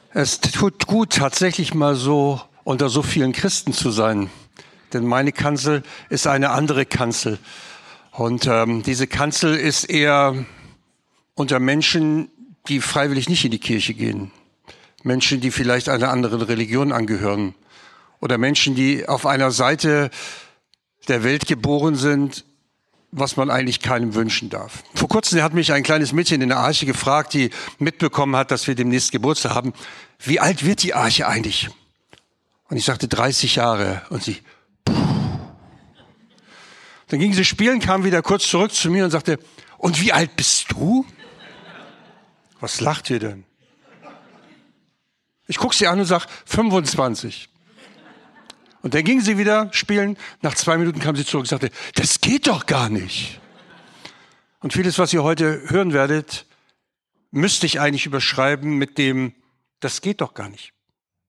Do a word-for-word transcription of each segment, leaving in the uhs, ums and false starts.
Es tut gut, tatsächlich mal so unter so vielen Christen zu sein. Denn meine Kanzel ist eine andere Kanzel. Und ähm, diese Kanzel ist eher unter Menschen, die freiwillig nicht in die Kirche gehen. Menschen, die vielleicht einer anderen Religion angehören. Oder Menschen, die auf einer Seite der Welt geboren sind, was man eigentlich keinem wünschen darf. Vor kurzem hat mich ein kleines Mädchen in der Arche gefragt, die mitbekommen hat, dass wir demnächst Geburtstag haben. Wie alt wird die Arche eigentlich? Und ich sagte dreißig Jahre. Und sie, puh. Dann ging sie spielen, kam wieder kurz zurück zu mir und sagte, und wie alt bist du? Was lacht ihr denn? Ich gucke sie an und sage, fünfundzwanzig. Und dann ging sie wieder spielen. Nach zwei Minuten kam sie zurück und sagte, das geht doch gar nicht. Und vieles, was ihr heute hören werdet, müsste ich eigentlich überschreiben mit dem, das geht doch gar nicht.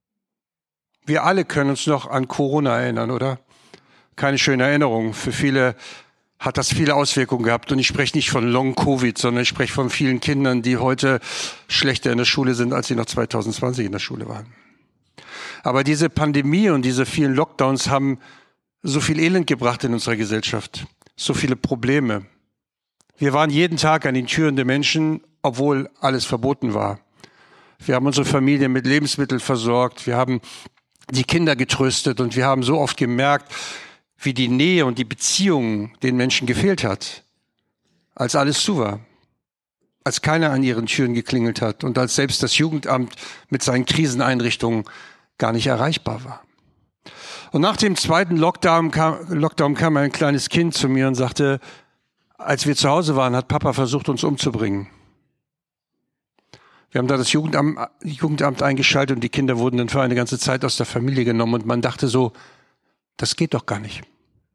Wir alle können uns noch an Corona erinnern, oder? Keine schöne Erinnerung. Für viele hat das viele Auswirkungen gehabt. Und ich spreche nicht von Long-Covid, sondern ich spreche von vielen Kindern, die heute schlechter in der Schule sind, als sie noch zwanzig zwanzig in der Schule waren. Aber diese Pandemie und diese vielen Lockdowns haben so viel Elend gebracht in unserer Gesellschaft, so viele Probleme. Wir waren jeden Tag an den Türen der Menschen, obwohl alles verboten war. Wir haben unsere Familie mit Lebensmitteln versorgt, wir haben die Kinder getröstet und wir haben so oft gemerkt, wie die Nähe und die Beziehung den Menschen gefehlt hat, als alles zu war. Als keiner an ihren Türen geklingelt hat und als selbst das Jugendamt mit seinen Kriseneinrichtungen gar nicht erreichbar war. Und nach dem zweiten Lockdown kam, Lockdown kam ein kleines Kind zu mir und sagte, als wir zu Hause waren, hat Papa versucht, uns umzubringen. Wir haben da das Jugendamt, Jugendamt eingeschaltet und die Kinder wurden dann für eine ganze Zeit aus der Familie genommen und man dachte so, das geht doch gar nicht.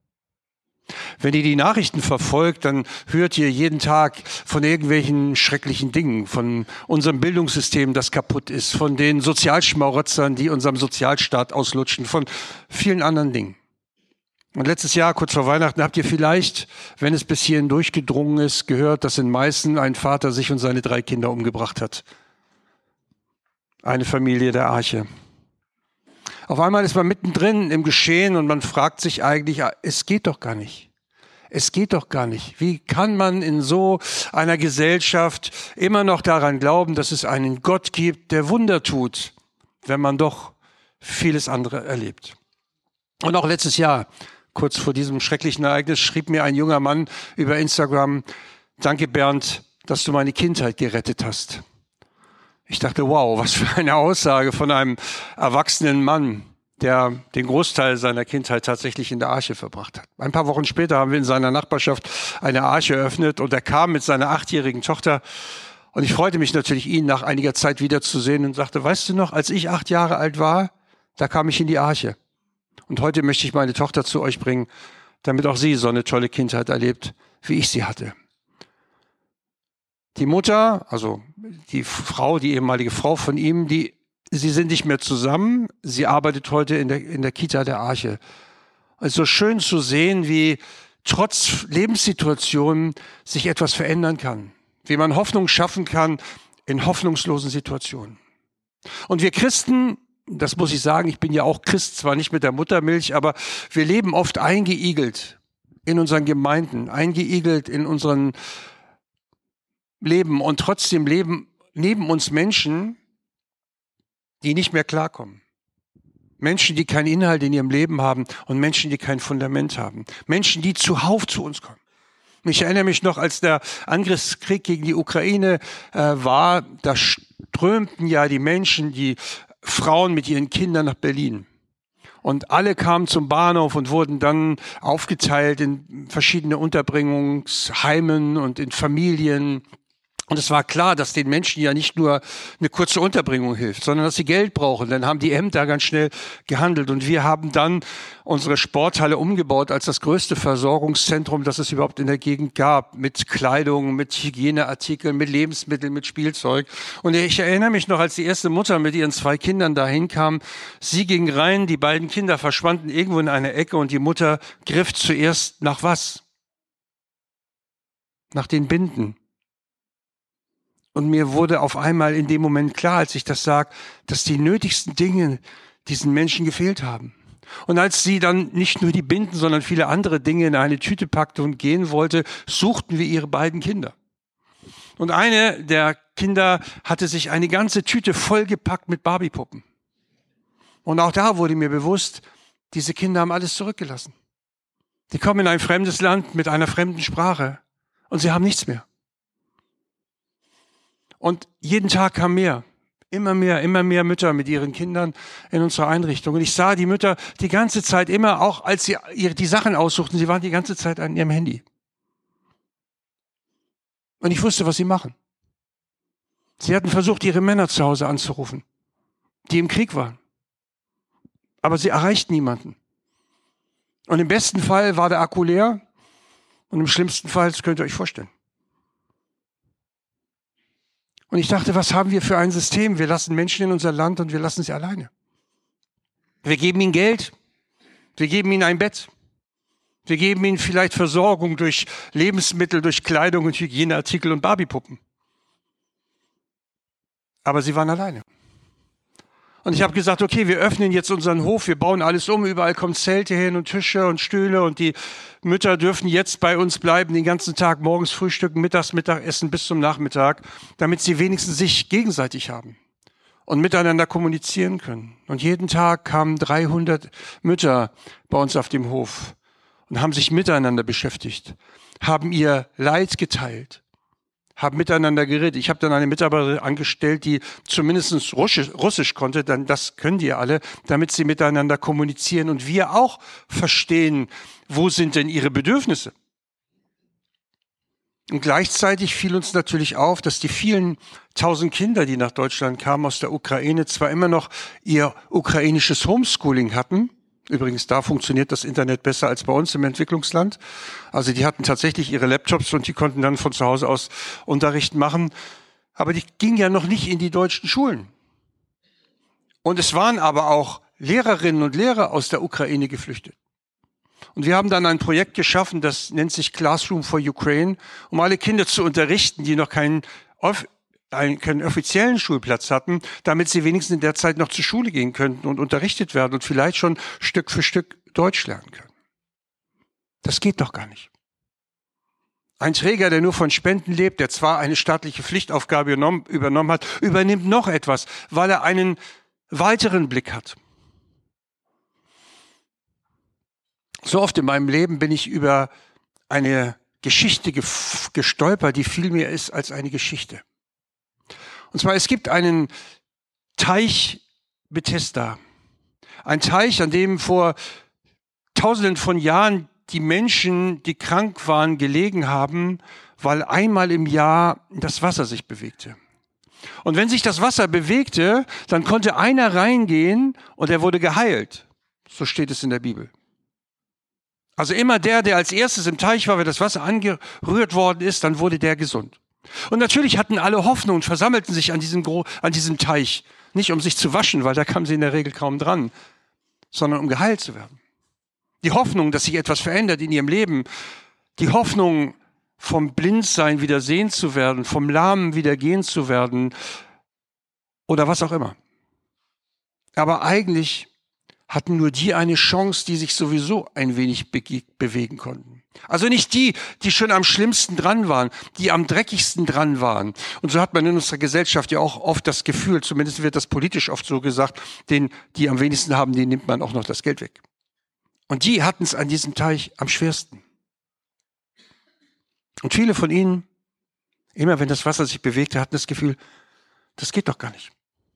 Wenn ihr die Nachrichten verfolgt, dann hört ihr jeden Tag von irgendwelchen schrecklichen Dingen, von unserem Bildungssystem, das kaputt ist, von den Sozialschmarotzern, die unserem Sozialstaat auslutschen, von vielen anderen Dingen. Und letztes Jahr, kurz vor Weihnachten, habt ihr vielleicht, wenn es bis hierhin durchgedrungen ist, gehört, dass in Meißen ein Vater sich und seine drei Kinder umgebracht hat. Eine Familie der Arche. Auf einmal ist man mittendrin im Geschehen und man fragt sich eigentlich, es geht doch gar nicht. Es geht doch gar nicht. Wie kann man in so einer Gesellschaft immer noch daran glauben, dass es einen Gott gibt, der Wunder tut, wenn man doch vieles andere erlebt? Und auch letztes Jahr, kurz vor diesem schrecklichen Ereignis, schrieb mir ein junger Mann über Instagram, danke Bernd, dass du meine Kindheit gerettet hast. Ich dachte, wow, was für eine Aussage von einem erwachsenen Mann, der den Großteil seiner Kindheit tatsächlich in der Arche verbracht hat. Ein paar Wochen später haben wir in seiner Nachbarschaft eine Arche eröffnet und er kam mit seiner achtjährigen Tochter und ich freute mich natürlich, ihn nach einiger Zeit wiederzusehen und sagte, weißt du noch, als ich acht Jahre alt war, da kam ich in die Arche. Und heute möchte ich meine Tochter zu euch bringen, damit auch sie so eine tolle Kindheit erlebt, wie ich sie hatte. Die Mutter, also die Frau, die ehemalige Frau von ihm, die, sie sind nicht mehr zusammen. Sie arbeitet heute in der, in der Kita der Arche. Es ist so schön zu sehen, wie trotz Lebenssituationen sich etwas verändern kann. Wie man Hoffnung schaffen kann in hoffnungslosen Situationen. Und wir Christen, das muss ich sagen, ich bin ja auch Christ, zwar nicht mit der Muttermilch, aber wir leben oft eingeigelt in unseren Gemeinden, eingeigelt in unseren Leben und trotzdem leben neben uns Menschen, die nicht mehr klarkommen. Menschen, die keinen Inhalt in ihrem Leben haben und Menschen, die kein Fundament haben. Menschen, die zuhauf zu uns kommen. Ich erinnere mich noch, als der Angriffskrieg gegen die Ukraine äh, war, da strömten ja die Menschen, die Frauen mit ihren Kindern nach Berlin. Und alle kamen zum Bahnhof und wurden dann aufgeteilt in verschiedene Unterbringungsheimen und in Familien. Und es war klar, dass den Menschen ja nicht nur eine kurze Unterbringung hilft, sondern dass sie Geld brauchen. Dann haben die Ämter ganz schnell gehandelt. Und wir haben dann unsere Sporthalle umgebaut als das größte Versorgungszentrum, das es überhaupt in der Gegend gab. Mit Kleidung, mit Hygieneartikeln, mit Lebensmitteln, mit Spielzeug. Und ich erinnere mich noch, als die erste Mutter mit ihren zwei Kindern dahin kam. Sie ging rein, die beiden Kinder verschwanden irgendwo in einer Ecke und die Mutter griff zuerst nach was? Nach den Binden. Und mir wurde auf einmal in dem Moment klar, als ich das sag, dass die nötigsten Dinge diesen Menschen gefehlt haben. Und als sie dann nicht nur die Binden, sondern viele andere Dinge in eine Tüte packte und gehen wollte, suchten wir ihre beiden Kinder. Und eine der Kinder hatte sich eine ganze Tüte vollgepackt mit Barbiepuppen. Und auch da wurde mir bewusst, diese Kinder haben alles zurückgelassen. Die kommen in ein fremdes Land mit einer fremden Sprache und sie haben nichts mehr. Und jeden Tag kam mehr, immer mehr, immer mehr Mütter mit ihren Kindern in unserer Einrichtung. Und ich sah die Mütter die ganze Zeit immer, auch als sie ihre, die Sachen aussuchten, sie waren die ganze Zeit an ihrem Handy. Und ich wusste, was sie machen. Sie hatten versucht, ihre Männer zu Hause anzurufen, die im Krieg waren. Aber sie erreichten niemanden. Und im besten Fall war der Akku leer und im schlimmsten Fall, das könnt ihr euch vorstellen. Und ich dachte, was haben wir für ein System? Wir lassen Menschen in unser Land und wir lassen sie alleine. Wir geben ihnen Geld, wir geben ihnen ein Bett, wir geben ihnen vielleicht Versorgung durch Lebensmittel, durch Kleidung und Hygieneartikel und Barbiepuppen. Aber sie waren alleine. Und ich habe gesagt, okay, wir öffnen jetzt unseren Hof, wir bauen alles um, überall kommen Zelte hin und Tische und Stühle und die Mütter dürfen jetzt bei uns bleiben, den ganzen Tag, morgens frühstücken, mittags Mittagessen bis zum Nachmittag, damit sie wenigstens sich gegenseitig haben und miteinander kommunizieren können. Und jeden Tag kamen dreihundert Mütter bei uns auf dem Hof und haben sich miteinander beschäftigt, haben ihr Leid geteilt, haben miteinander geredet. Ich habe dann eine Mitarbeiterin angestellt, die zumindest Russisch, Russisch konnte, dann das können die alle, damit sie miteinander kommunizieren und wir auch verstehen, wo sind denn ihre Bedürfnisse. Und gleichzeitig fiel uns natürlich auf, dass die vielen tausend Kinder, die nach Deutschland kamen aus der Ukraine, zwar immer noch ihr ukrainisches Homeschooling hatten. Übrigens, da funktioniert das Internet besser als bei uns im Entwicklungsland. Also die hatten tatsächlich ihre Laptops und die konnten dann von zu Hause aus Unterricht machen. Aber die gingen ja noch nicht in die deutschen Schulen. Und es waren aber auch Lehrerinnen und Lehrer aus der Ukraine geflüchtet. Und wir haben dann ein Projekt geschaffen, das nennt sich Classroom for Ukraine, um alle Kinder zu unterrichten, die noch keinen einen, keinen offiziellen Schulplatz hatten, damit sie wenigstens in der Zeit noch zur Schule gehen könnten und unterrichtet werden und vielleicht schon Stück für Stück Deutsch lernen können. Das geht doch gar nicht. Ein Träger, der nur von Spenden lebt, der zwar eine staatliche Pflichtaufgabe übernommen, übernommen hat, übernimmt noch etwas, weil er einen weiteren Blick hat. So oft in meinem Leben bin ich über eine Geschichte gestolpert, die viel mehr ist als eine Geschichte. Und zwar, es gibt einen Teich Bethesda. Ein Teich, an dem vor Tausenden von Jahren die Menschen, die krank waren, gelegen haben, weil einmal im Jahr das Wasser sich bewegte. Und wenn sich das Wasser bewegte, dann konnte einer reingehen und er wurde geheilt. So steht es in der Bibel. Also immer der, der als erstes im Teich war, wenn das Wasser angerührt worden ist, dann wurde der gesund. Und natürlich hatten alle Hoffnung und versammelten sich an diesem, Gro- an diesem Teich. Nicht um sich zu waschen, weil da kamen sie in der Regel kaum dran, sondern um geheilt zu werden. Die Hoffnung, dass sich etwas verändert in ihrem Leben. Die Hoffnung, vom Blindsein wieder sehen zu werden, vom Lahmen wieder gehen zu werden oder was auch immer. Aber eigentlich hatten nur die eine Chance, die sich sowieso ein wenig be- bewegen konnten. Also nicht die, die schon am schlimmsten dran waren, die am dreckigsten dran waren. Und so hat man in unserer Gesellschaft ja auch oft das Gefühl, zumindest wird das politisch oft so gesagt, den, die am wenigsten haben, denen nimmt man auch noch das Geld weg. Und die hatten es an diesem Teich am schwersten. Und viele von ihnen, immer wenn das Wasser sich bewegte, hatten das Gefühl, das geht doch gar nicht.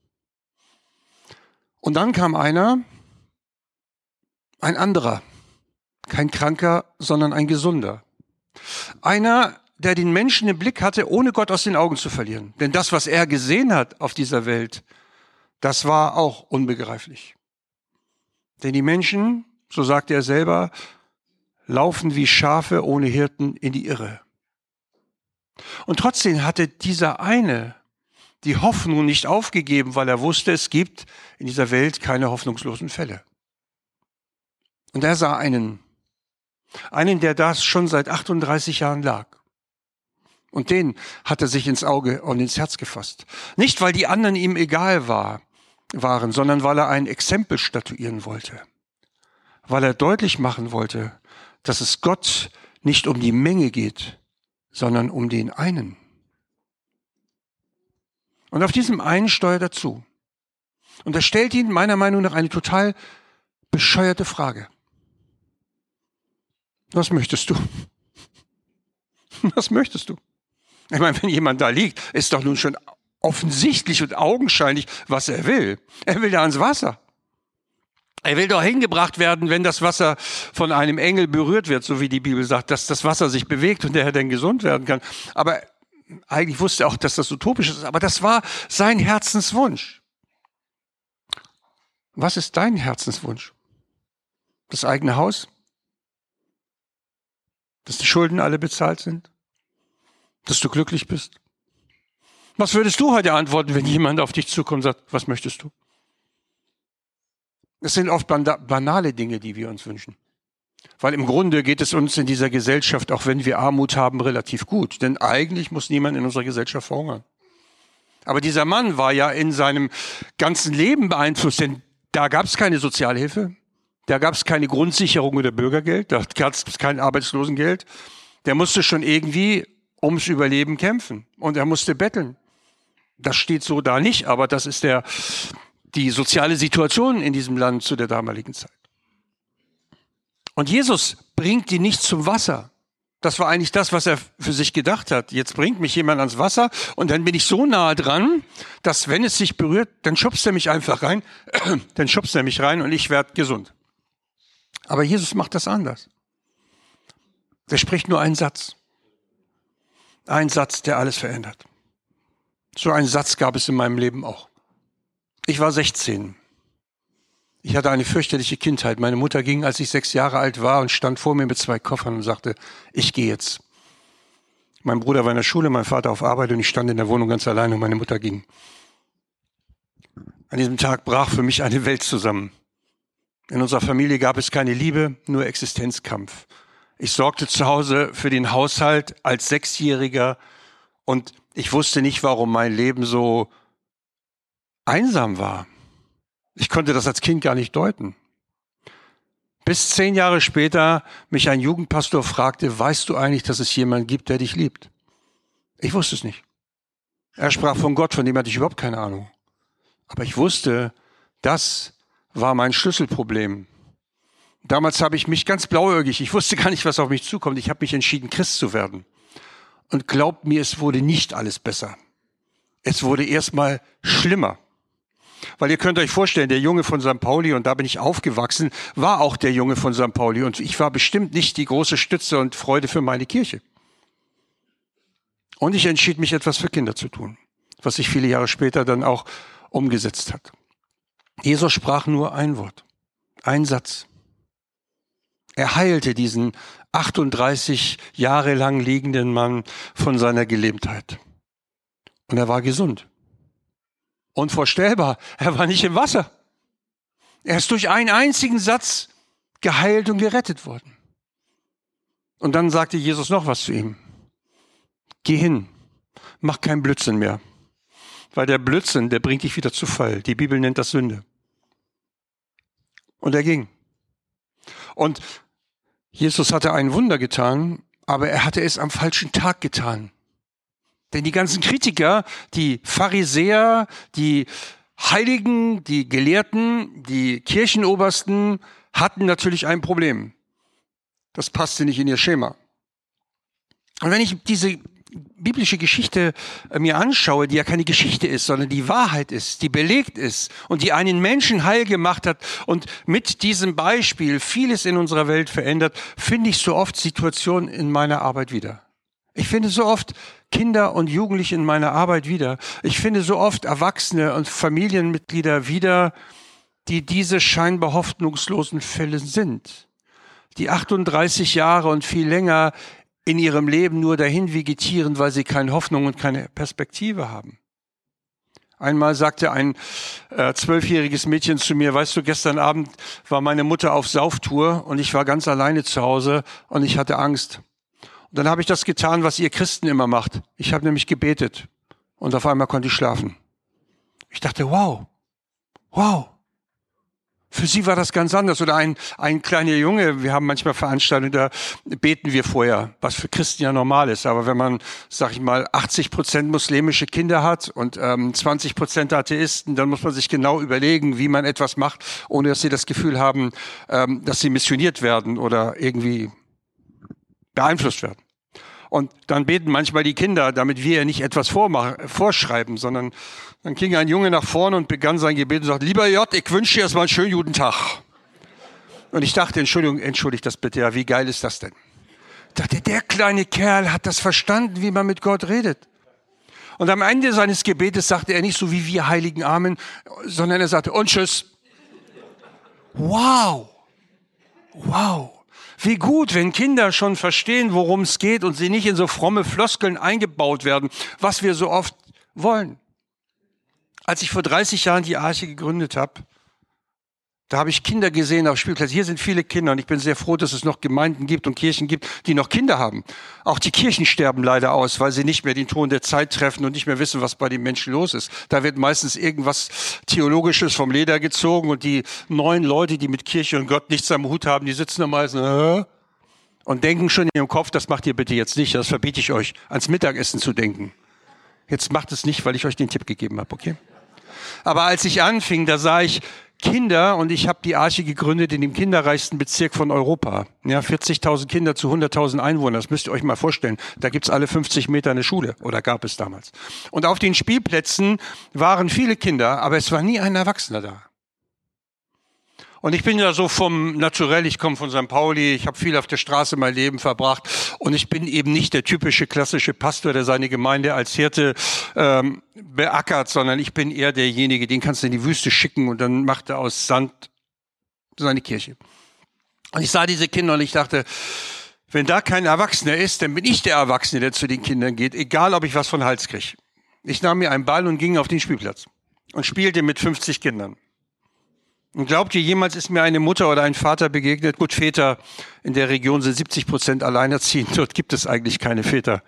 Und dann kam einer, ein anderer, kein Kranker, sondern ein Gesunder. Einer, der den Menschen im Blick hatte, ohne Gott aus den Augen zu verlieren. Denn das, was er gesehen hat auf dieser Welt, das war auch unbegreiflich. Denn die Menschen, so sagte er selber, laufen wie Schafe ohne Hirten in die Irre. Und trotzdem hatte dieser eine die Hoffnung nicht aufgegeben, weil er wusste, es gibt in dieser Welt keine hoffnungslosen Fälle. Und er sah einen, einen, der da schon seit achtunddreißig Jahren lag. Und den hat er sich ins Auge und ins Herz gefasst. Nicht, weil die anderen ihm egal war, waren, sondern weil er ein Exempel statuieren wollte. Weil er deutlich machen wollte, dass es Gott nicht um die Menge geht, sondern um den einen. Und auf diesem einen steuert er zu. Und er stellt ihn meiner Meinung nach eine total bescheuerte Frage. Was möchtest du? Was möchtest du? Ich meine, wenn jemand da liegt, ist doch nun schon offensichtlich und augenscheinlich, was er will. Er will da ans Wasser. Er will doch hingebracht werden, wenn das Wasser von einem Engel berührt wird, so wie die Bibel sagt, dass das Wasser sich bewegt und der Herr dann gesund werden kann. Aber eigentlich wusste er auch, dass das utopisch ist. Aber das war sein Herzenswunsch. Was ist dein Herzenswunsch? Das eigene Haus? Dass die Schulden alle bezahlt sind? Dass du glücklich bist? Was würdest du heute antworten, wenn jemand auf dich zukommt und sagt, was möchtest du? Es sind oft banale Dinge, die wir uns wünschen. Weil im Grunde geht es uns in dieser Gesellschaft, auch wenn wir Armut haben, relativ gut. Denn eigentlich muss niemand in unserer Gesellschaft verhungern. Aber dieser Mann war ja in seinem ganzen Leben beeinflusst, denn da gab es keine Sozialhilfe, da gab es keine Grundsicherung oder Bürgergeld, da gab es kein Arbeitslosengeld. Der musste schon irgendwie ums Überleben kämpfen und er musste betteln. Das steht so da nicht, aber das ist der, die soziale Situation in diesem Land zu der damaligen Zeit. Und Jesus bringt ihn nicht zum Wasser. Das war eigentlich das, was er für sich gedacht hat. Jetzt bringt mich jemand ans Wasser und dann bin ich so nahe dran, dass wenn es sich berührt, dann schubst er mich einfach rein, dann schubst er mich rein und ich werde gesund. Aber Jesus macht das anders. Er spricht nur einen Satz. Ein Satz, der alles verändert. So einen Satz gab es in meinem Leben auch. Ich war sechzehn. Ich hatte eine fürchterliche Kindheit. Meine Mutter ging, als ich sechs Jahre alt war, und stand vor mir mit zwei Koffern und sagte, ich gehe jetzt. Mein Bruder war in der Schule, mein Vater auf Arbeit und ich stand in der Wohnung ganz allein und meine Mutter ging. An diesem Tag brach für mich eine Welt zusammen. In unserer Familie gab es keine Liebe, nur Existenzkampf. Ich sorgte zu Hause für den Haushalt als Sechsjähriger und ich wusste nicht, warum mein Leben so einsam war. Ich konnte das als Kind gar nicht deuten. Bis zehn Jahre später mich ein Jugendpastor fragte, weißt du eigentlich, dass es jemanden gibt, der dich liebt? Ich wusste es nicht. Er sprach von Gott, von dem hatte ich überhaupt keine Ahnung. Aber ich wusste, das war mein Schlüsselproblem. Damals habe ich mich ganz blauäugig, ich wusste gar nicht, was auf mich zukommt. Ich habe mich entschieden, Christ zu werden. Und glaubt mir, es wurde nicht alles besser. Es wurde erstmal schlimmer. Weil ihr könnt euch vorstellen, der Junge von Sankt Pauli, und da bin ich aufgewachsen, war auch der Junge von Sankt Pauli. Und ich war bestimmt nicht die große Stütze und Freude für meine Kirche. Und ich entschied mich, etwas für Kinder zu tun, was sich viele Jahre später dann auch umgesetzt hat. Jesus sprach nur ein Wort, ein Satz. Er heilte diesen achtunddreißig Jahre lang liegenden Mann von seiner Gelähmtheit. Und er war gesund. Unvorstellbar, er war nicht im Wasser. Er ist durch einen einzigen Satz geheilt und gerettet worden. Und dann sagte Jesus noch was zu ihm. Geh hin, mach keinen Blödsinn mehr. Weil der Blödsinn, der bringt dich wieder zu Fall. Die Bibel nennt das Sünde. Und er ging. Und Jesus hatte ein Wunder getan, aber er hatte es am falschen Tag getan. Denn die ganzen Kritiker, die Pharisäer, die Heiligen, die Gelehrten, die Kirchenobersten hatten natürlich ein Problem. Das passte nicht in ihr Schema. Und wenn ich diese biblische Geschichte mir anschaue, die ja keine Geschichte ist, sondern die Wahrheit ist, die belegt ist und die einen Menschen heil gemacht hat und mit diesem Beispiel vieles in unserer Welt verändert, finde ich so oft Situationen in meiner Arbeit wieder. Ich finde so oft Kinder und Jugendliche in meiner Arbeit wieder. Ich finde so oft Erwachsene und Familienmitglieder wieder, die diese scheinbar hoffnungslosen Fälle sind. Die achtunddreißig Jahre und viel länger in ihrem Leben nur dahin vegetieren, weil sie keine Hoffnung und keine Perspektive haben. Einmal sagte ein äh, zwölfjähriges Mädchen zu mir, weißt du, gestern Abend war meine Mutter auf Sauftour und ich war ganz alleine zu Hause und ich hatte Angst. Und dann habe ich das getan, was ihr Christen immer macht. Ich habe nämlich gebetet und auf einmal konnte ich schlafen. Ich dachte, wow, wow. Für sie war das ganz anders. Oder ein, ein kleiner Junge, wir haben manchmal Veranstaltungen, da beten wir vorher, was für Christen ja normal ist. Aber wenn man, sag ich mal, achtzig Prozent muslimische Kinder hat und ähm, zwanzig Prozent Atheisten, dann muss man sich genau überlegen, wie man etwas macht, ohne dass sie das Gefühl haben, ähm, dass sie missioniert werden oder irgendwie beeinflusst werden. Und dann beten manchmal die Kinder, damit wir nicht etwas vormachen, vorschreiben, sondern dann ging ein Junge nach vorne und begann sein Gebet und sagte, lieber J, ich wünsche dir erstmal einen schönen guten Tag. Und ich dachte, Entschuldigung, entschuldigt das bitte, ja, wie geil ist das denn? Ich dachte, der kleine Kerl hat das verstanden, wie man mit Gott redet. Und am Ende seines Gebetes sagte er nicht so wie wir heiligen Amen, sondern er sagte, und tschüss. Wow. Wow. Wie gut, wenn Kinder schon verstehen, worum es geht und sie nicht in so fromme Floskeln eingebaut werden, was wir so oft wollen. Als ich vor dreißig Jahren die Arche gegründet habe, da habe ich Kinder gesehen auf Spielplätzen. Hier sind viele Kinder und ich bin sehr froh, dass es noch Gemeinden gibt und Kirchen gibt, die noch Kinder haben. Auch die Kirchen sterben leider aus, weil sie nicht mehr den Ton der Zeit treffen und nicht mehr wissen, was bei den Menschen los ist. Da wird meistens irgendwas Theologisches vom Leder gezogen und die neuen Leute, die mit Kirche und Gott nichts am Hut haben, die sitzen da meistens äh, und denken schon in ihrem Kopf, das macht ihr bitte jetzt nicht, das verbiete ich euch, ans Mittagessen zu denken. Jetzt macht es nicht, weil ich euch den Tipp gegeben habe, okay? Aber als ich anfing, da sah ich Kinder und ich habe die Arche gegründet in dem kinderreichsten Bezirk von Europa. Ja, vierzigtausend Kinder zu hunderttausend Einwohnern, das müsst ihr euch mal vorstellen. Da gibt's alle fünfzig Meter eine Schule oder gab es damals. Und auf den Spielplätzen waren viele Kinder, aber es war nie ein Erwachsener da. Und ich bin ja so vom Naturell, ich komme von Sankt Pauli, ich habe viel auf der Straße mein Leben verbracht und ich bin eben nicht der typische klassische Pastor, der seine Gemeinde als Hirte ähm, beackert, sondern ich bin eher derjenige, den kannst du in die Wüste schicken und dann macht er aus Sand seine Kirche. Und ich sah diese Kinder und ich dachte, wenn da kein Erwachsener ist, dann bin ich der Erwachsene, der zu den Kindern geht, egal ob ich was von Hals kriege. Ich nahm mir einen Ball und ging auf den Spielplatz und spielte mit fünfzig Kindern. Und glaubt ihr, jemals ist mir eine Mutter oder ein Vater begegnet? Gut, Väter in der Region sind siebzig Prozent alleinerziehend. Dort gibt es eigentlich keine Väter.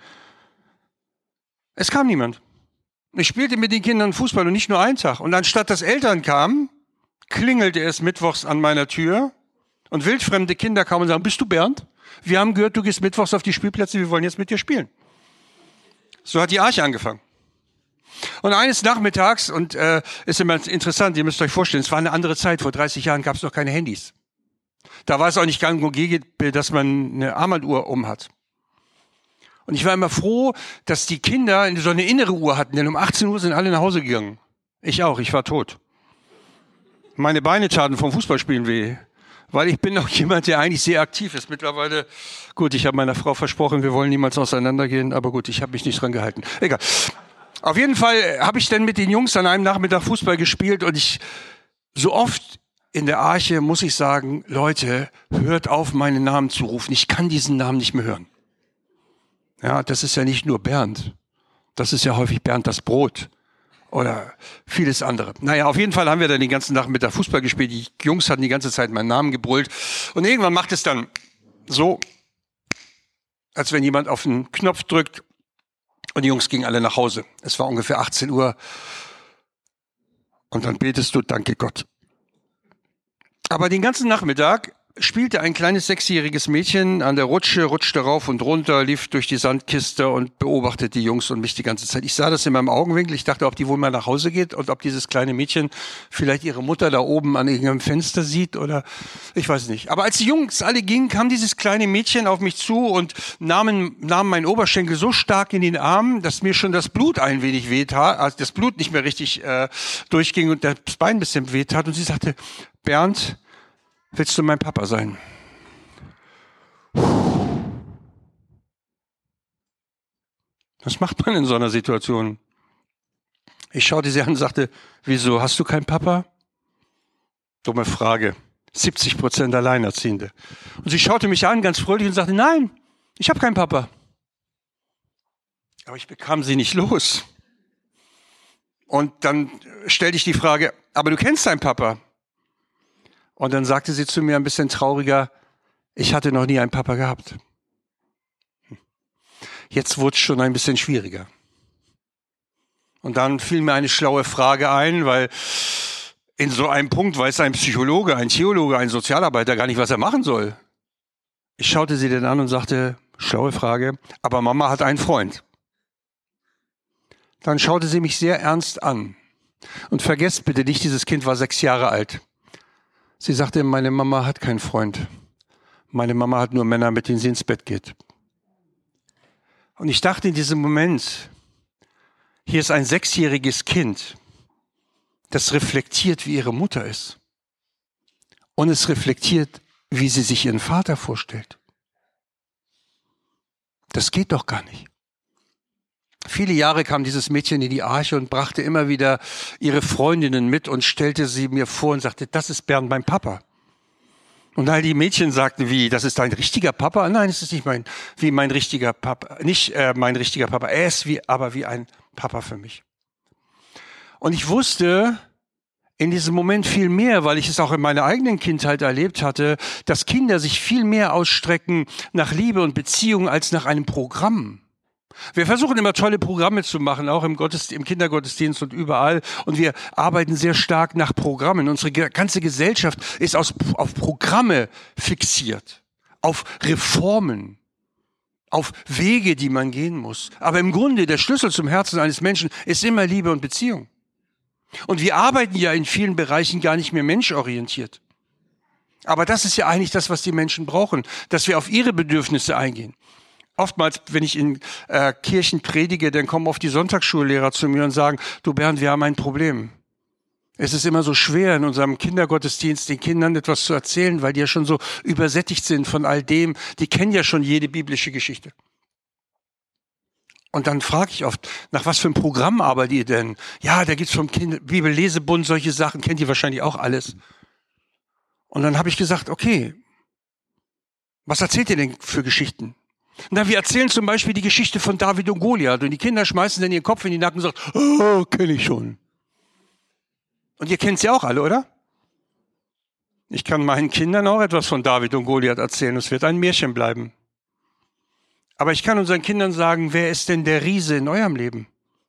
Es kam niemand. Ich spielte mit den Kindern Fußball und nicht nur einen Tag. Und anstatt dass Eltern kamen, klingelte es mittwochs an meiner Tür und wildfremde Kinder kamen und sagten, bist du Bernd? Wir haben gehört, du gehst mittwochs auf die Spielplätze, wir wollen jetzt mit dir spielen. So hat die Arche angefangen. Und eines Nachmittags, und äh, ist immer interessant, ihr müsst euch vorstellen, es war eine andere Zeit, vor dreißig Jahren gab es noch keine Handys. Da war es auch nicht gang und gäbe, dass man eine Armbanduhr um hat. Und ich war immer froh, dass die Kinder so eine innere Uhr hatten, denn um achtzehn Uhr sind alle nach Hause gegangen. Ich auch, ich war tot. Meine Beine taten vom Fußballspielen weh, weil ich bin noch jemand, der eigentlich sehr aktiv ist. Mittlerweile, gut, ich habe meiner Frau versprochen, wir wollen niemals auseinandergehen, aber gut, ich habe mich nicht dran gehalten. Egal. Auf jeden Fall habe ich dann mit den Jungs an einem Nachmittag Fußball gespielt und ich, so oft in der Arche muss ich sagen, Leute, hört auf, meinen Namen zu rufen. Ich kann diesen Namen nicht mehr hören. Ja, das ist ja nicht nur Bernd. Das ist ja häufig Bernd das Brot oder vieles andere. Naja, auf jeden Fall haben wir dann den ganzen Nachmittag Fußball gespielt. Die Jungs hatten die ganze Zeit meinen Namen gebrüllt und irgendwann macht es dann so, als wenn jemand auf den Knopf drückt. Und die Jungs gingen alle nach Hause. Es war ungefähr achtzehn Uhr. Und dann betest du, danke Gott. Aber den ganzen Nachmittag spielte ein kleines sechsjähriges Mädchen an der Rutsche, rutschte rauf und runter, lief durch die Sandkiste und beobachtete die Jungs und mich die ganze Zeit. Ich sah das in meinem Augenwinkel. Ich dachte, ob die wohl mal nach Hause geht und ob dieses kleine Mädchen vielleicht ihre Mutter da oben an irgendeinem Fenster sieht oder ich weiß nicht. Aber als die Jungs alle gingen, kam dieses kleine Mädchen auf mich zu und nahm, nahm meinen Oberschenkel so stark in den Arm, dass mir schon das Blut ein wenig wehtat, also das Blut nicht mehr richtig äh, durchging und das Bein ein bisschen wehtat. Und sie sagte, Bernd, willst du mein Papa sein? Was macht man in so einer Situation? Ich schaute sie an und sagte, wieso, hast du keinen Papa? Dumme Frage. siebzig Prozent Alleinerziehende. Und sie schaute mich an, ganz fröhlich, und sagte, nein, ich habe keinen Papa. Aber ich bekam sie nicht los. Und dann stellte ich die Frage, aber du kennst deinen Papa? Und dann sagte sie zu mir ein bisschen trauriger, ich hatte noch nie einen Papa gehabt. Jetzt wurde es schon ein bisschen schwieriger. Und dann fiel mir eine schlaue Frage ein, weil in so einem Punkt weiß ein Psychologe, ein Theologe, ein Sozialarbeiter gar nicht, was er machen soll. Ich schaute sie dann an und sagte, schlaue Frage, aber Mama hat einen Freund. Dann schaute sie mich sehr ernst an. Und vergesst bitte nicht, dieses Kind war sechs Jahre alt. Sie sagte, meine Mama hat keinen Freund. Meine Mama hat nur Männer, mit denen sie ins Bett geht. Und ich dachte in diesem Moment, hier ist ein sechsjähriges Kind, das reflektiert, wie ihre Mutter ist. Und es reflektiert, wie sie sich ihren Vater vorstellt. Das geht doch gar nicht. Viele Jahre kam dieses Mädchen in die Arche und brachte immer wieder ihre Freundinnen mit und stellte sie mir vor und sagte, das ist Bernd, mein Papa. Und all die Mädchen sagten, wie, das ist dein richtiger Papa? Nein, es ist nicht mein, wie mein richtiger Papa, nicht äh, mein richtiger Papa. Er ist wie, aber wie ein Papa für mich. Und ich wusste in diesem Moment viel mehr, weil ich es auch in meiner eigenen Kindheit erlebt hatte, dass Kinder sich viel mehr ausstrecken nach Liebe und Beziehung als nach einem Programm. Wir versuchen immer tolle Programme zu machen, auch im, Gottesdienst, im Kindergottesdienst und überall. Und wir arbeiten sehr stark nach Programmen. Unsere ganze Gesellschaft ist aus, auf Programme fixiert, auf Reformen, auf Wege, die man gehen muss. Aber im Grunde, der Schlüssel zum Herzen eines Menschen ist immer Liebe und Beziehung. Und wir arbeiten ja in vielen Bereichen gar nicht mehr menschorientiert. Aber das ist ja eigentlich das, was die Menschen brauchen, dass wir auf ihre Bedürfnisse eingehen. Oftmals, wenn ich in äh, Kirchen predige, dann kommen oft die Sonntagsschullehrer zu mir und sagen, du Bernd, wir haben ein Problem. Es ist immer so schwer, in unserem Kindergottesdienst den Kindern etwas zu erzählen, weil die ja schon so übersättigt sind von all dem. Die kennen ja schon jede biblische Geschichte. Und dann frage ich oft, nach was für einem Programm arbeitet ihr denn? Ja, da gibt's vom Kinder- Bibellesebund solche Sachen, kennt ihr wahrscheinlich auch alles. Und dann habe ich gesagt, okay, was erzählt ihr denn für Geschichten? Na, wir erzählen zum Beispiel die Geschichte von David und Goliath und die Kinder schmeißen dann ihren Kopf in den Nacken und sagen, oh, kenne ich schon. Und ihr kennt sie auch alle, oder? Ich kann meinen Kindern auch etwas von David und Goliath erzählen, es wird ein Märchen bleiben. Aber ich kann unseren Kindern sagen, wer ist denn der Riese in eurem Leben?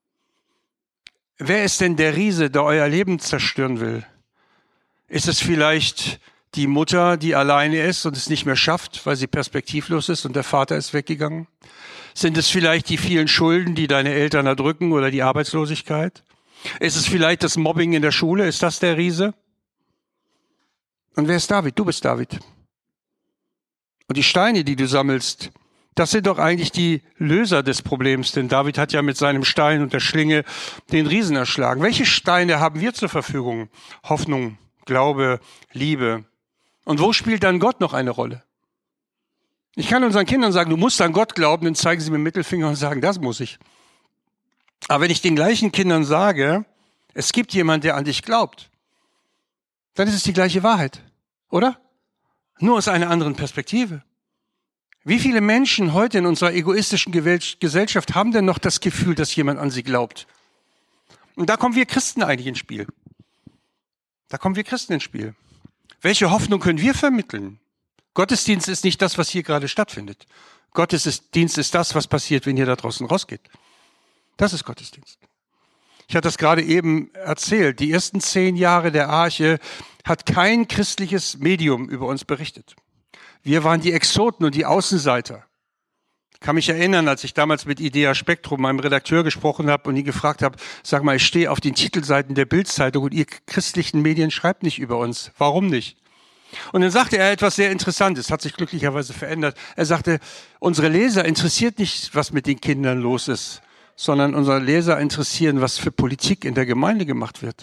Wer ist denn der Riese, der euer Leben zerstören will? Ist es vielleicht die Mutter, die alleine ist und es nicht mehr schafft, weil sie perspektivlos ist und der Vater ist weggegangen? Sind es vielleicht die vielen Schulden, die deine Eltern erdrücken oder die Arbeitslosigkeit? Ist es vielleicht das Mobbing in der Schule? Ist das der Riese? Und wer ist David? Du bist David. Und die Steine, die du sammelst, das sind doch eigentlich die Löser des Problems, denn David hat ja mit seinem Stein und der Schlinge den Riesen erschlagen. Welche Steine haben wir zur Verfügung? Hoffnung, Glaube, Liebe. Und wo spielt dann Gott noch eine Rolle? Ich kann unseren Kindern sagen, du musst an Gott glauben, dann zeigen sie mir den Mittelfinger und sagen, das muss ich. Aber wenn ich den gleichen Kindern sage, es gibt jemanden, der an dich glaubt, dann ist es die gleiche Wahrheit, oder? Nur aus einer anderen Perspektive. Wie viele Menschen heute in unserer egoistischen Gesellschaft haben denn noch das Gefühl, dass jemand an sie glaubt? Und da kommen wir Christen eigentlich ins Spiel. Da kommen wir Christen ins Spiel. Welche Hoffnung können wir vermitteln? Gottesdienst ist nicht das, was hier gerade stattfindet. Gottesdienst ist das, was passiert, wenn ihr da draußen rausgeht. Das ist Gottesdienst. Ich hatte das gerade eben erzählt. Die ersten zehn Jahre der Arche hat kein christliches Medium über uns berichtet. Wir waren die Exoten und die Außenseiter. Ich kann mich erinnern, als ich damals mit Idea Spektrum, meinem Redakteur, gesprochen habe und ihn gefragt habe, sag mal, ich stehe auf den Titelseiten der Bild-Zeitung und ihr christlichen Medien schreibt nicht über uns. Warum nicht? Und dann sagte er etwas sehr Interessantes, hat sich glücklicherweise verändert. Er sagte, unsere Leser interessiert nicht, was mit den Kindern los ist, sondern unsere Leser interessieren, was für Politik in der Gemeinde gemacht wird.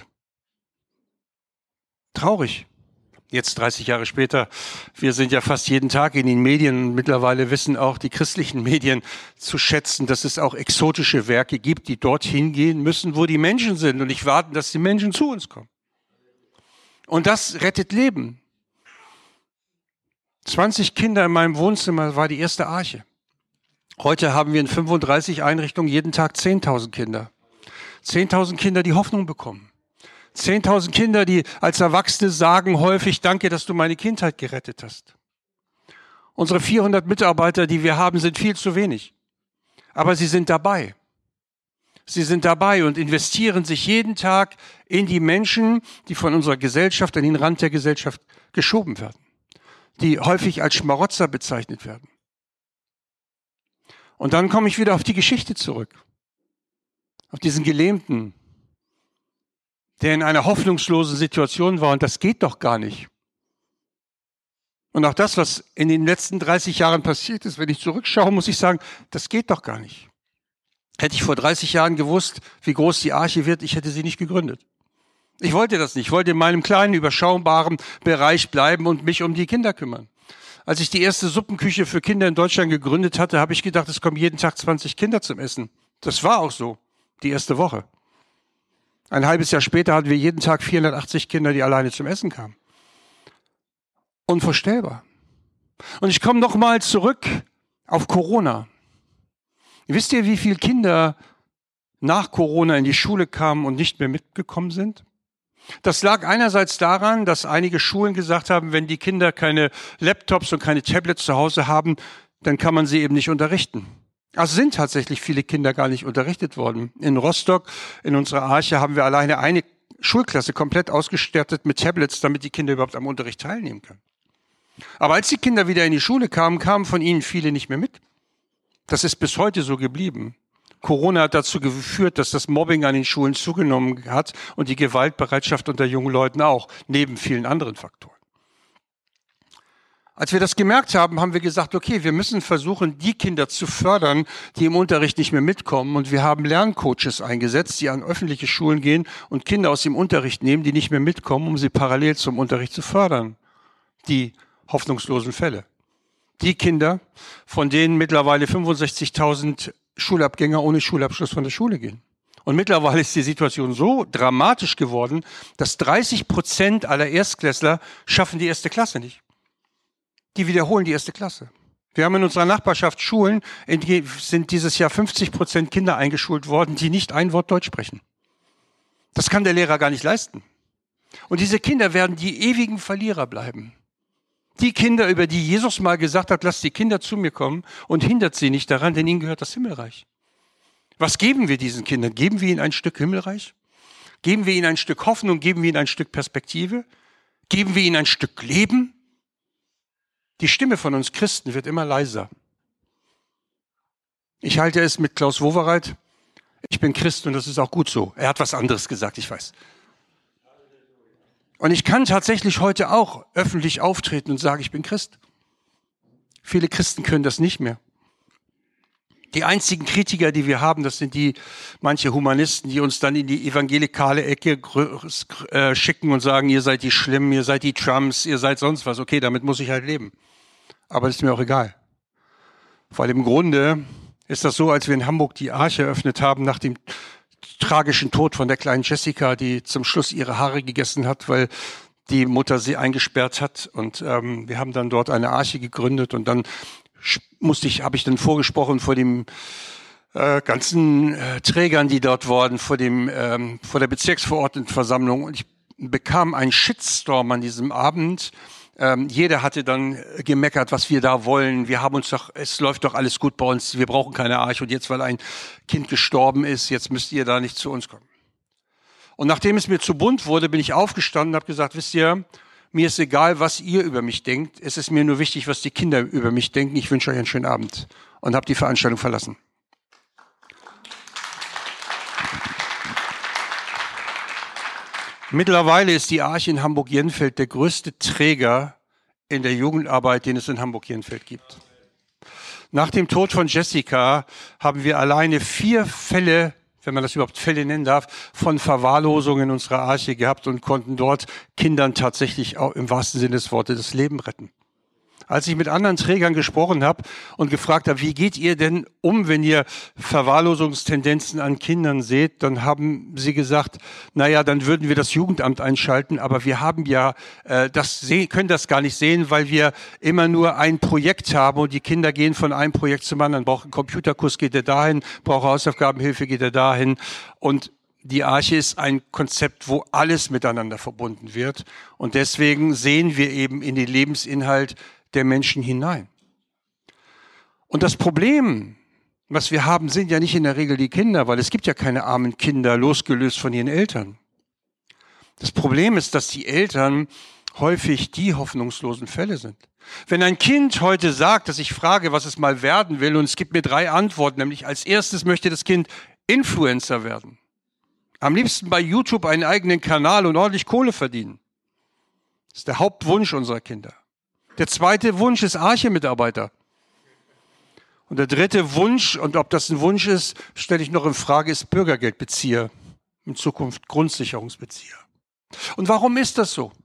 Traurig. Jetzt dreißig Jahre später, wir sind ja fast jeden Tag in den Medien und mittlerweile wissen auch die christlichen Medien zu schätzen, dass es auch exotische Werke gibt, die dorthin gehen müssen, wo die Menschen sind und nicht warten, dass die Menschen zu uns kommen. Und das rettet Leben. zwanzig Kinder in meinem Wohnzimmer war die erste Arche. Heute haben wir in fünfunddreißig Einrichtungen jeden Tag zehntausend Kinder. zehntausend Kinder, die Hoffnung bekommen. zehntausend Kinder, die als Erwachsene sagen häufig, danke, dass du meine Kindheit gerettet hast. Unsere vierhundert Mitarbeiter, die wir haben, sind viel zu wenig. Aber sie sind dabei. Sie sind dabei und investieren sich jeden Tag in die Menschen, die von unserer Gesellschaft an den Rand der Gesellschaft geschoben werden, die häufig als Schmarotzer bezeichnet werden. Und dann komme ich wieder auf die Geschichte zurück, auf diesen Gelähmten, der in einer hoffnungslosen Situation war, und das geht doch gar nicht. Und auch das, was in den letzten dreißig Jahren passiert ist, wenn ich zurückschaue, muss ich sagen, das geht doch gar nicht. Hätte ich vor dreißig Jahren gewusst, wie groß die Arche wird, ich hätte sie nicht gegründet. Ich wollte das nicht. Ich wollte in meinem kleinen, überschaubaren Bereich bleiben und mich um die Kinder kümmern. Als ich die erste Suppenküche für Kinder in Deutschland gegründet hatte, habe ich gedacht, es kommen jeden Tag zwanzig Kinder zum Essen. Das war auch so, die erste Woche. Ein halbes Jahr später hatten wir jeden Tag vierhundertachtzig Kinder, die alleine zum Essen kamen. Unvorstellbar. Und ich komme nochmal zurück auf Corona. Wisst ihr, wie viele Kinder nach Corona in die Schule kamen und nicht mehr mitgekommen sind? Das lag einerseits daran, dass einige Schulen gesagt haben, wenn die Kinder keine Laptops und keine Tablets zu Hause haben, dann kann man sie eben nicht unterrichten. Also sind tatsächlich viele Kinder gar nicht unterrichtet worden. In Rostock, in unserer Arche, haben wir alleine eine Schulklasse komplett ausgestattet mit Tablets, damit die Kinder überhaupt am Unterricht teilnehmen können. Aber als die Kinder wieder in die Schule kamen, kamen von ihnen viele nicht mehr mit. Das ist bis heute so geblieben. Corona hat dazu geführt, dass das Mobbing an den Schulen zugenommen hat und die Gewaltbereitschaft unter jungen Leuten auch, neben vielen anderen Faktoren. Als wir das gemerkt haben, haben wir gesagt, okay, wir müssen versuchen, die Kinder zu fördern, die im Unterricht nicht mehr mitkommen. Und wir haben Lerncoaches eingesetzt, die an öffentliche Schulen gehen und Kinder aus dem Unterricht nehmen, die nicht mehr mitkommen, um sie parallel zum Unterricht zu fördern. Die hoffnungslosen Fälle. Die Kinder, von denen mittlerweile fünfundsechzigtausend Schulabgänger ohne Schulabschluss von der Schule gehen. Und mittlerweile ist die Situation so dramatisch geworden, dass dreißig Prozent aller Erstklässler schaffen die erste Klasse nicht. Die wiederholen die erste Klasse. Wir haben in unserer Nachbarschaft Schulen, in die sind dieses Jahr fünfzig Prozent Kinder eingeschult worden, die nicht ein Wort Deutsch sprechen. Das kann der Lehrer gar nicht leisten. Und diese Kinder werden die ewigen Verlierer bleiben. Die Kinder, über die Jesus mal gesagt hat, lasst die Kinder zu mir kommen und hindert sie nicht daran, denn ihnen gehört das Himmelreich. Was geben wir diesen Kindern? Geben wir ihnen ein Stück Himmelreich? Geben wir ihnen ein Stück Hoffnung? Geben wir ihnen ein Stück Perspektive? Geben wir ihnen ein Stück Leben? Die Stimme von uns Christen wird immer leiser. Ich halte es mit Klaus Wowereit. Ich bin Christ und das ist auch gut so. Er hat was anderes gesagt, ich weiß. Und ich kann tatsächlich heute auch öffentlich auftreten und sagen, ich bin Christ. Viele Christen können das nicht mehr. Die einzigen Kritiker, die wir haben, das sind die manche Humanisten, die uns dann in die evangelikale Ecke äh, schicken und sagen, ihr seid die Schlimmen, ihr seid die Trumps, ihr seid sonst was. Okay, damit muss ich halt leben. Aber das ist mir auch egal. Weil im Grunde ist das so, als wir in Hamburg die Arche eröffnet haben, nach dem tragischen Tod von der kleinen Jessica, die zum Schluss ihre Haare gegessen hat, weil die Mutter sie eingesperrt hat. Und ähm, wir haben dann dort eine Arche gegründet und dann musste ich, habe ich dann vorgesprochen vor dem äh, ganzen äh, Trägern, die dort waren, vor dem ähm, vor der Bezirksverordnetenversammlung. Und ich bekam einen Shitstorm an diesem Abend. Ähm, jeder hatte dann gemeckert, was wir da wollen. Wir haben uns doch, es läuft doch alles gut bei uns. Wir brauchen keine Arche. Und jetzt, weil ein Kind gestorben ist, jetzt müsst ihr da nicht zu uns kommen. Und nachdem es mir zu bunt wurde, bin ich aufgestanden und habe gesagt, wisst ihr, mir ist egal, was ihr über mich denkt. Es ist mir nur wichtig, was die Kinder über mich denken. Ich wünsche euch einen schönen Abend. Und habe die Veranstaltung verlassen. Mittlerweile ist die Arche in Hamburg-Jenfeld der größte Träger in der Jugendarbeit, den es in Hamburg-Jenfeld gibt. Nach dem Tod von Jessica haben wir alleine vier Fälle, wenn man das überhaupt Fälle nennen darf, von Verwahrlosung in unserer Arche gehabt und konnten dort Kindern tatsächlich auch im wahrsten Sinne des Wortes das Leben retten. Als ich mit anderen Trägern gesprochen habe und gefragt habe, wie geht ihr denn um, wenn ihr Verwahrlosungstendenzen an Kindern seht, dann haben sie gesagt, naja, dann würden wir das Jugendamt einschalten, aber wir haben ja, äh, das seh- können das gar nicht sehen, weil wir immer nur ein Projekt haben und die Kinder gehen von einem Projekt zum anderen. Braucht einen Computerkurs, geht er dahin, braucht Hausaufgabenhilfe, geht er dahin. Und die Arche ist ein Konzept, wo alles miteinander verbunden wird. Und deswegen sehen wir eben in den Lebensinhalt der Menschen hinein. Und das Problem Was wir haben, sind ja nicht in der Regel die Kinder, weil es gibt ja keine armen Kinder, losgelöst von ihren Eltern. Das Problem ist, dass die Eltern häufig die hoffnungslosen Fälle sind. Wenn ein Kind heute sagt, dass ich frage, was es mal werden will, und es gibt mir drei Antworten, nämlich als erstes möchte das Kind Influencer werden. Am liebsten bei YouTube einen eigenen Kanal und ordentlich Kohle verdienen. Das ist der Hauptwunsch unserer Kinder. Der zweite Wunsch ist Arche-Mitarbeiter. Und der dritte Wunsch, und ob das ein Wunsch ist, stelle ich noch in Frage, ist Bürgergeldbezieher. In Zukunft Grundsicherungsbezieher. Und warum ist das so?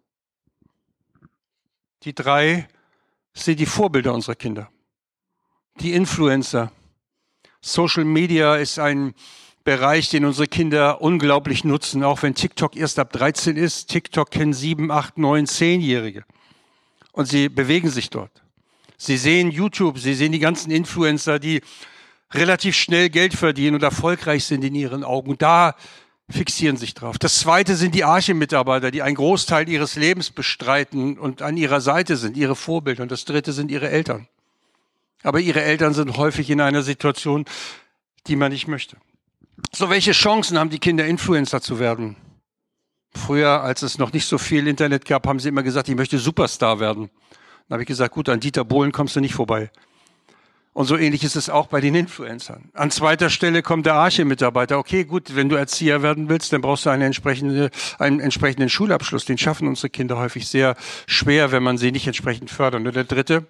Die drei sind die Vorbilder unserer Kinder. Die Influencer. Social Media ist ein Bereich, den unsere Kinder unglaublich nutzen, auch wenn TikTok erst ab dreizehn ist. TikTok kennen sieben, acht, neun, zehnjährige. Und sie bewegen sich dort. Sie sehen YouTube, sie sehen die ganzen Influencer, die relativ schnell Geld verdienen und erfolgreich sind in ihren Augen. Und da fixieren sich drauf. Das zweite sind die Arche-Mitarbeiter, die einen Großteil ihres Lebens bestreiten und an ihrer Seite sind, ihre Vorbilder. Und das dritte sind ihre Eltern. Aber ihre Eltern sind häufig in einer Situation, die man nicht möchte. So, welche Chancen haben die Kinder, Influencer zu werden? Früher, als es noch nicht so viel Internet gab, haben sie immer gesagt, ich möchte Superstar werden. Dann habe ich gesagt, gut, an Dieter Bohlen kommst du nicht vorbei. Und so ähnlich ist es auch bei den Influencern. An zweiter Stelle kommt der Arche-Mitarbeiter. Okay, gut, wenn du Erzieher werden willst, dann brauchst du eine entsprechende, einen entsprechenden Schulabschluss. Den schaffen unsere Kinder häufig sehr schwer, wenn man sie nicht entsprechend fördert. Und der dritte,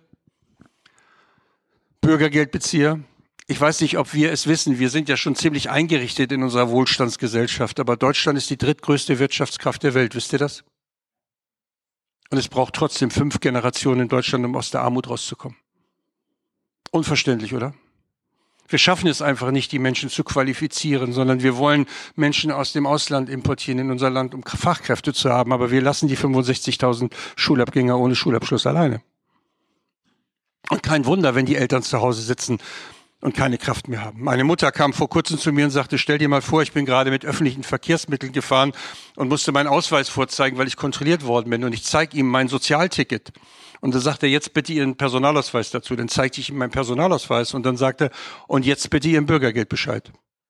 Bürgergeldbezieher. Ich weiß nicht, ob wir es wissen. Wir sind ja schon ziemlich eingerichtet in unserer Wohlstandsgesellschaft. Aber Deutschland ist die drittgrößte Wirtschaftskraft der Welt. Wisst ihr das? Und es braucht trotzdem fünf Generationen in Deutschland, um aus der Armut rauszukommen. Unverständlich, oder? Wir schaffen es einfach nicht, die Menschen zu qualifizieren, sondern wir wollen Menschen aus dem Ausland importieren in unser Land, um Fachkräfte zu haben. Aber wir lassen die fünfundsechzigtausend Schulabgänger ohne Schulabschluss alleine. Und kein Wunder, wenn die Eltern zu Hause sitzen und keine Kraft mehr haben. Meine Mutter kam vor kurzem zu mir und sagte, stell dir mal vor, ich bin gerade mit öffentlichen Verkehrsmitteln gefahren und musste meinen Ausweis vorzeigen, weil ich kontrolliert worden bin. Und ich zeige ihm mein Sozialticket. Und dann sagt er, jetzt bitte Ihren Personalausweis dazu. Dann zeigte ich ihm meinen Personalausweis und dann sagte er, und jetzt bitte Ihren Bürgergeldbescheid.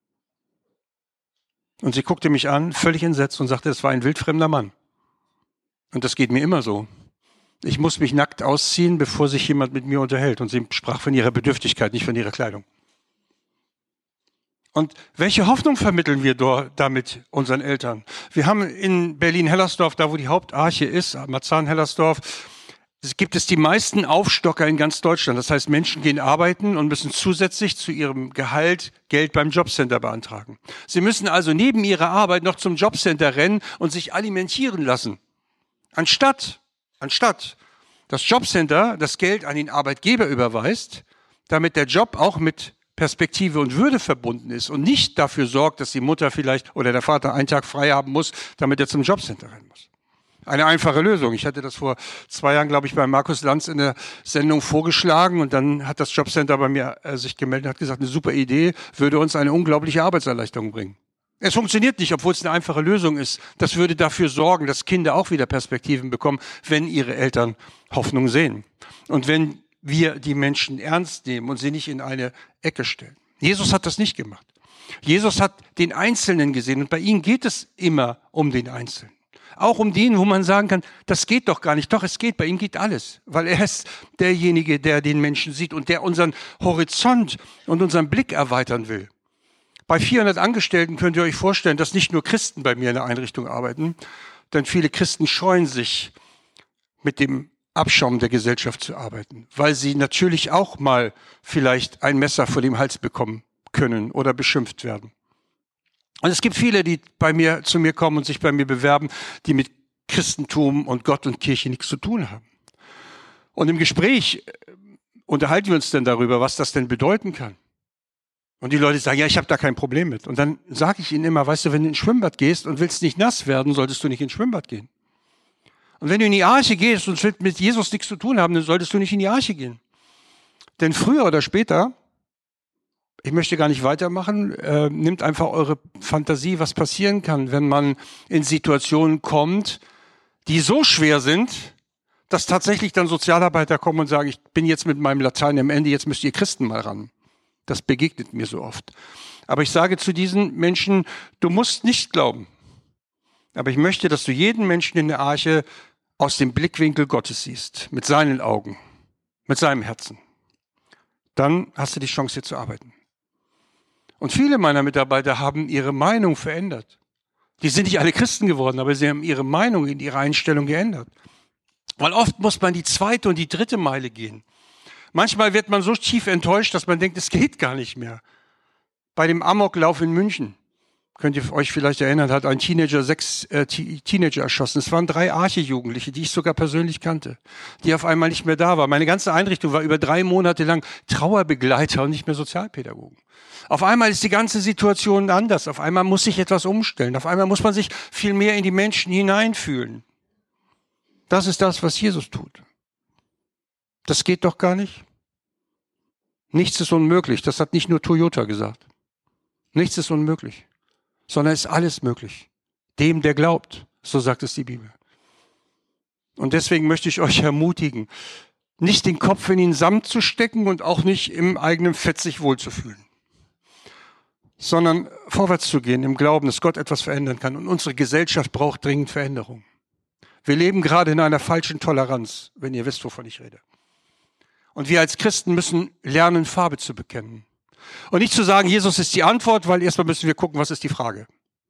Und sie guckte mich an, völlig entsetzt und sagte, es war ein wildfremder Mann. Und das geht mir immer so. Ich muss mich nackt ausziehen, bevor sich jemand mit mir unterhält. Und sie sprach von ihrer Bedürftigkeit, nicht von ihrer Kleidung. Und welche Hoffnung vermitteln wir damit unseren Eltern? Wir haben in Berlin-Hellersdorf, da wo die Hauptarche ist, Marzahn-Hellersdorf, gibt es die meisten Aufstocker in ganz Deutschland. Das heißt, Menschen gehen arbeiten und müssen zusätzlich zu ihrem Gehalt Geld beim Jobcenter beantragen. Sie müssen also neben ihrer Arbeit noch zum Jobcenter rennen und sich alimentieren lassen. Anstatt Anstatt das Jobcenter das Geld an den Arbeitgeber überweist, damit der Job auch mit Perspektive und Würde verbunden ist und nicht dafür sorgt, dass die Mutter vielleicht oder der Vater einen Tag frei haben muss, damit er zum Jobcenter rennen muss. Eine einfache Lösung. Ich hatte das vor zwei Jahren, glaube ich, bei Markus Lanz in der Sendung vorgeschlagen und dann hat das Jobcenter bei mir äh, sich gemeldet und hat gesagt, eine super Idee, würde uns eine unglaubliche Arbeitserleichterung bringen. Es funktioniert nicht, obwohl es eine einfache Lösung ist. Das würde dafür sorgen, dass Kinder auch wieder Perspektiven bekommen, wenn ihre Eltern Hoffnung sehen. Und wenn wir die Menschen ernst nehmen und sie nicht in eine Ecke stellen. Jesus hat das nicht gemacht. Jesus hat den Einzelnen gesehen und bei ihm geht es immer um den Einzelnen. Auch um den, wo man sagen kann, das geht doch gar nicht. Doch, es geht, bei ihm geht alles. Weil er ist derjenige, der den Menschen sieht und der unseren Horizont und unseren Blick erweitern will. Bei vierhundert Angestellten könnt ihr euch vorstellen, dass nicht nur Christen bei mir in der Einrichtung arbeiten, denn viele Christen scheuen sich, mit dem Abschaum der Gesellschaft zu arbeiten, weil sie natürlich auch mal vielleicht ein Messer vor dem Hals bekommen können oder beschimpft werden. Und es gibt viele, die bei mir zu mir kommen und sich bei mir bewerben, die mit Christentum und Gott und Kirche nichts zu tun haben. Und im Gespräch unterhalten wir uns dann darüber, was das denn bedeuten kann. Und die Leute sagen, ja, ich habe da kein Problem mit. Und dann sage ich ihnen immer, weißt du, wenn du ins Schwimmbad gehst und willst nicht nass werden, solltest du nicht ins Schwimmbad gehen. Und wenn du in die Arche gehst und willst mit Jesus nichts zu tun haben, dann solltest du nicht in die Arche gehen. Denn früher oder später, ich möchte gar nicht weitermachen, äh, nimmt einfach eure Fantasie, was passieren kann, wenn man in Situationen kommt, die so schwer sind, dass tatsächlich dann Sozialarbeiter kommen und sagen, ich bin jetzt mit meinem Latein am Ende, jetzt müsst ihr Christen mal ran. Das begegnet mir so oft. Aber ich sage zu diesen Menschen, du musst nicht glauben. Aber ich möchte, dass du jeden Menschen in der Arche aus dem Blickwinkel Gottes siehst, mit seinen Augen, mit seinem Herzen. Dann hast du die Chance, hier zu arbeiten. Und viele meiner Mitarbeiter haben ihre Meinung verändert. Die sind nicht alle Christen geworden, aber sie haben ihre Meinung in ihrer Einstellung geändert. Weil oft muss man die zweite und die dritte Meile gehen. Manchmal wird man so tief enttäuscht, dass man denkt, es geht gar nicht mehr. Bei dem Amoklauf in München, könnt ihr euch vielleicht erinnern, hat ein Teenager sechs äh, Teenager erschossen. Es waren drei Arche-Jugendliche, die ich sogar persönlich kannte, die auf einmal nicht mehr da waren. Meine ganze Einrichtung war über drei Monate lang Trauerbegleiter und nicht mehr Sozialpädagogen. Auf einmal ist die ganze Situation anders. Auf einmal muss sich etwas umstellen. Auf einmal muss man sich viel mehr in die Menschen hineinfühlen. Das ist das, was Jesus tut. Das geht doch gar nicht. Nichts ist unmöglich. Das hat nicht nur Toyota gesagt. Nichts ist unmöglich, sondern ist alles möglich. Dem, der glaubt, so sagt es die Bibel. Und deswegen möchte ich euch ermutigen, nicht den Kopf in den Sand zu stecken und auch nicht im eigenen Fett sich wohlzufühlen, sondern vorwärts zu gehen im Glauben, dass Gott etwas verändern kann. Und unsere Gesellschaft braucht dringend Veränderung. Wir leben gerade in einer falschen Toleranz, wenn ihr wisst, wovon ich rede. Und wir als Christen müssen lernen, Farbe zu bekennen. Und nicht zu sagen, Jesus ist die Antwort, weil erstmal müssen wir gucken, was ist die Frage.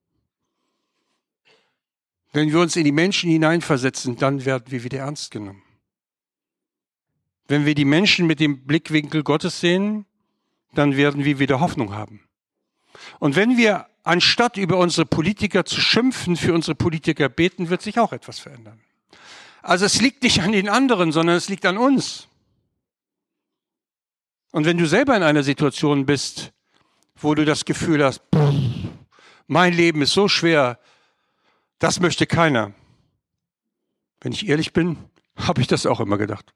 Wenn wir uns in die Menschen hineinversetzen, dann werden wir wieder ernst genommen. Wenn wir die Menschen mit dem Blickwinkel Gottes sehen, dann werden wir wieder Hoffnung haben. Und wenn wir, anstatt über unsere Politiker zu schimpfen, für unsere Politiker beten, wird sich auch etwas verändern. Also es liegt nicht an den anderen, sondern es liegt an uns. Und wenn du selber in einer Situation bist, wo du das Gefühl hast, mein Leben ist so schwer, das möchte keiner. Wenn ich ehrlich bin, habe ich das auch immer gedacht.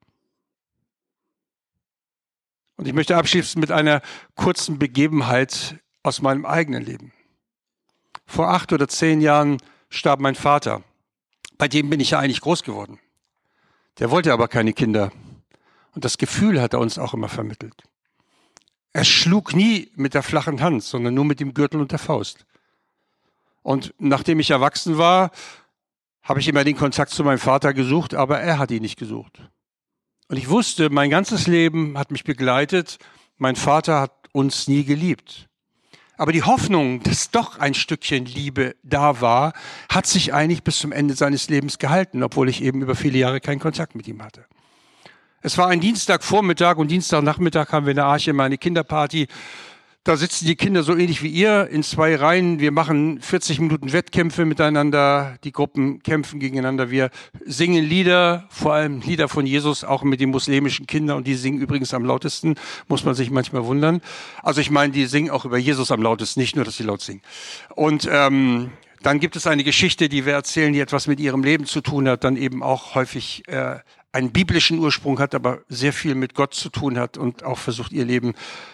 Und ich möchte abschließen mit einer kurzen Begebenheit aus meinem eigenen Leben. Vor acht oder zehn Jahren starb mein Vater. Bei dem bin ich ja eigentlich groß geworden. Der wollte aber keine Kinder. Und das Gefühl hat er uns auch immer vermittelt. Er schlug nie mit der flachen Hand, sondern nur mit dem Gürtel und der Faust. Und nachdem ich erwachsen war, habe ich immer den Kontakt zu meinem Vater gesucht, aber er hat ihn nicht gesucht. Und ich wusste, mein ganzes Leben hat mich begleitet. Mein Vater hat uns nie geliebt. Aber die Hoffnung, dass doch ein Stückchen Liebe da war, hat sich eigentlich bis zum Ende seines Lebens gehalten, obwohl ich eben über viele Jahre keinen Kontakt mit ihm hatte. Es war ein Dienstagvormittag und Dienstagnachmittag haben wir in der Arche immer eine Kinderparty. Da sitzen die Kinder so ähnlich wie ihr in zwei Reihen. Wir machen vierzig Minuten Wettkämpfe miteinander. Die Gruppen kämpfen gegeneinander. Wir singen Lieder, vor allem Lieder von Jesus, auch mit den muslimischen Kindern. Und die singen übrigens am lautesten, muss man sich manchmal wundern. Also ich meine, die singen auch über Jesus am lautesten, nicht nur, dass sie laut singen. Und ähm, dann gibt es eine Geschichte, die wir erzählen, die etwas mit ihrem Leben zu tun hat, dann eben auch häufig äh, einen biblischen Ursprung hat, aber sehr viel mit Gott zu tun hat und auch versucht, ihr Leben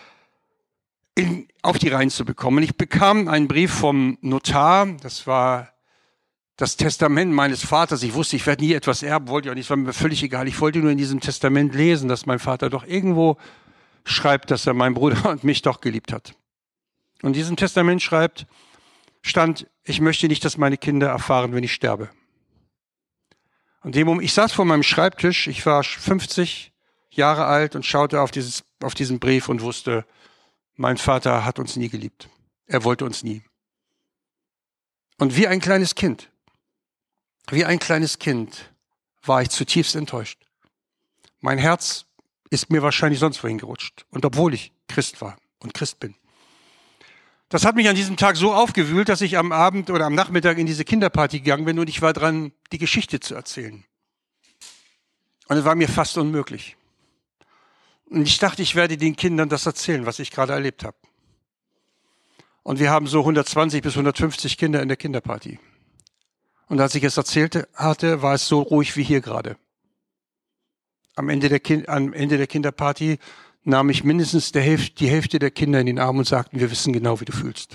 In, auf die Reihen zu bekommen. Ich bekam einen Brief vom Notar, das war das Testament meines Vaters. Ich wusste, ich werde nie etwas erben, wollte ich auch nicht, es war mir völlig egal. Ich wollte nur in diesem Testament lesen, dass mein Vater doch irgendwo schreibt, dass er meinen Bruder und mich doch geliebt hat. Und in diesem Testament schreibt, stand, ich möchte nicht, dass meine Kinder erfahren, wenn ich sterbe. Und dem, ich saß vor meinem Schreibtisch, ich war fünfzig Jahre alt und schaute auf, dieses, auf diesen Brief und wusste, mein Vater hat uns nie geliebt. Er wollte uns nie. Und wie ein kleines Kind, wie ein kleines Kind war ich zutiefst enttäuscht. Mein Herz ist mir wahrscheinlich sonst wohin gerutscht. Und obwohl ich Christ war und Christ bin. Das hat mich an diesem Tag so aufgewühlt, dass ich am Abend oder am Nachmittag in diese Kinderparty gegangen bin und ich war dran, die Geschichte zu erzählen. Und es war mir fast unmöglich. Und ich dachte, ich werde den Kindern das erzählen, was ich gerade erlebt habe. Und wir haben so hundertzwanzig bis hundertfünfzig Kinder in der Kinderparty. Und als ich es erzählte hatte, war es so ruhig wie hier gerade. Am Ende der, kind, am Ende der Kinderparty nahm ich mindestens der Hälfte, die Hälfte der Kinder in den Arm und sagten, wir wissen genau, wie du fühlst.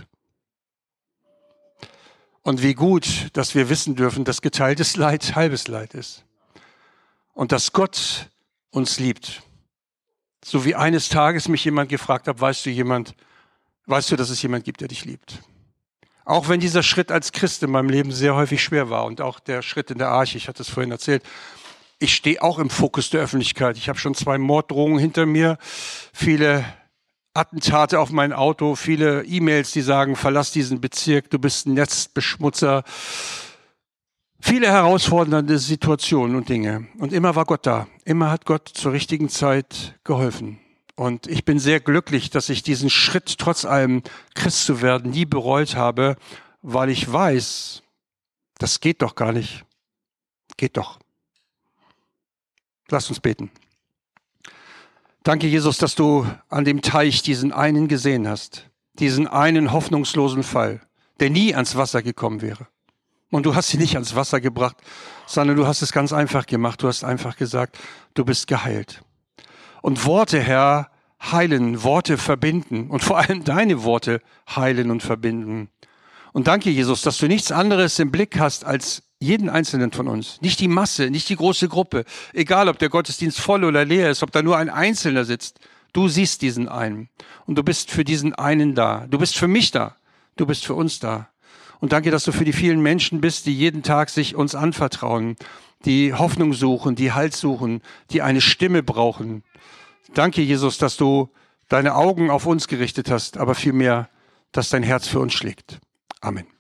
Und wie gut, dass wir wissen dürfen, dass geteiltes Leid halbes Leid ist. Und dass Gott uns liebt. So wie eines Tages mich jemand gefragt hat, weißt du jemand, weißt du, dass es jemand gibt, der dich liebt? Auch wenn dieser Schritt als Christ in meinem Leben sehr häufig schwer war und auch der Schritt in der Arche, ich hatte es vorhin erzählt, ich stehe auch im Fokus der Öffentlichkeit. Ich habe schon zwei Morddrohungen hinter mir, viele Attentate auf mein Auto, viele E-Mails, die sagen, verlass diesen Bezirk, du bist ein Netzbeschmutzer. Viele herausfordernde Situationen und Dinge. Und immer war Gott da. Immer hat Gott zur richtigen Zeit geholfen. Und ich bin sehr glücklich, dass ich diesen Schritt, trotz allem Christ zu werden, nie bereut habe, weil ich weiß, das geht doch gar nicht. Geht doch. Lass uns beten. Danke, Jesus, dass du an dem Teich diesen einen gesehen hast. Diesen einen hoffnungslosen Fall, der nie ans Wasser gekommen wäre. Und du hast sie nicht ans Wasser gebracht, sondern du hast es ganz einfach gemacht. Du hast einfach gesagt, du bist geheilt. Und Worte, Herr, heilen, Worte verbinden. Und vor allem deine Worte heilen und verbinden. Und danke, Jesus, dass du nichts anderes im Blick hast als jeden Einzelnen von uns. Nicht die Masse, nicht die große Gruppe. Egal, ob der Gottesdienst voll oder leer ist, ob da nur ein Einzelner sitzt. Du siehst diesen einen. Und du bist für diesen einen da. Du bist für mich da. Du bist für uns da. Und danke, dass du für die vielen Menschen bist, die jeden Tag sich uns anvertrauen, die Hoffnung suchen, die Halt suchen, die eine Stimme brauchen. Danke, Jesus, dass du deine Augen auf uns gerichtet hast, aber vielmehr, dass dein Herz für uns schlägt. Amen.